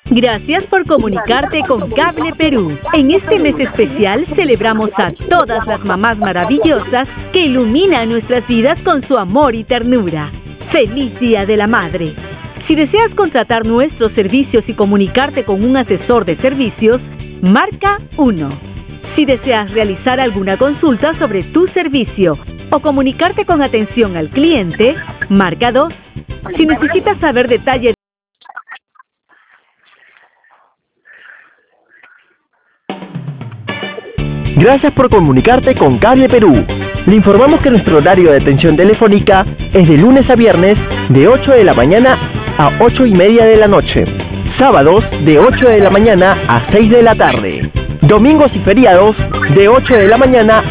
Gracias por comunicarte con Cable Perú. En este mes especial celebramos a todas las mamás maravillosas que iluminan nuestras vidas con su amor y ternura. ¡Feliz Día de la Madre! Si deseas contratar nuestros servicios y comunicarte con un asesor de servicios, marca 1. Si deseas realizar alguna consulta sobre tu servicio o comunicarte con atención al cliente, marca 2. Si necesitas saber detalles. Gracias por comunicarte con Cable Perú. Le informamos que nuestro horario de atención telefónica es de lunes a viernes de 8 de la mañana a 8:30 de la noche. Sábados de 8 de la mañana a 6 de la tarde. Domingos y feriados de 8 de la mañana